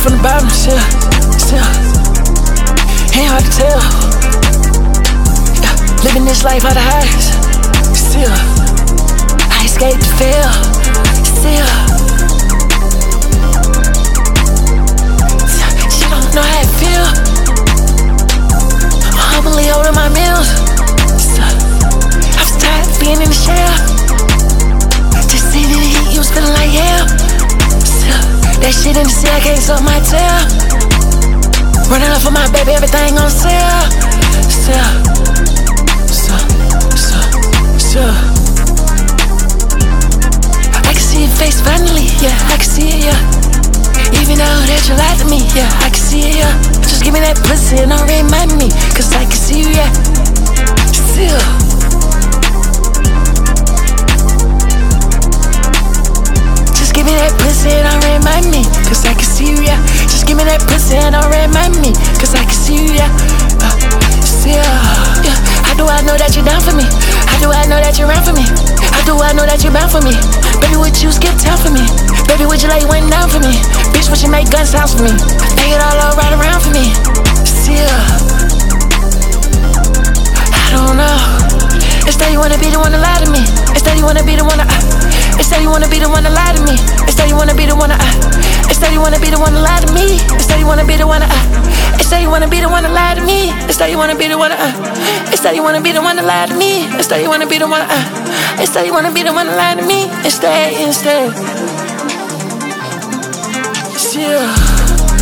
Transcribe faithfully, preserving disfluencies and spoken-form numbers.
from the bottom, still, still. Ain't hard to tell. Yeah, living this life out of highs, still. I escaped to fail, still. She don't know how it feel. Humbly holding my meals. Still. I was tired of being in the shell. Just see the heat, you was feeling like hell. Still. That shit in the sea, I can't suck my tail. Running up for my baby, everything on sale. Still. So, so, so. I can see your face finally, yeah, I can see it, yeah. Even though that you lied to me, yeah, I can see it, yeah. Just give me that pussy and don't remind me, cause I can see you, yeah. Still. Just give me that pussy and don't remind me, cause I can see you, yeah. Just give me that pussy and don't remind me, cause I can see you, yeah. Uh, still, yeah. How do I know that you're down for me? How do I know that you're around for me? How do I know that you're bound for me? Baby, would you skip town for me? Baby, would you lay one down for me? Bitch, would you make gun sounds for me? Take it all all right around for me. Still, I don't know. Instead you wanna be the one to lie to me. Instead you wanna be the one to uh. Instead you wanna be the one to lie to me. Instead you wanna be the one to uh. Instead you wanna be the one to lie to me. Instead you wanna be the one to uh. Instead you wanna be the one to lie to me. Instead you wanna be the one to uh. Instead you wanna be the one to lie to me. Instead you wanna be the one to uh. Instead you wanna be the one to lie to me. Instead, instead. Yeah.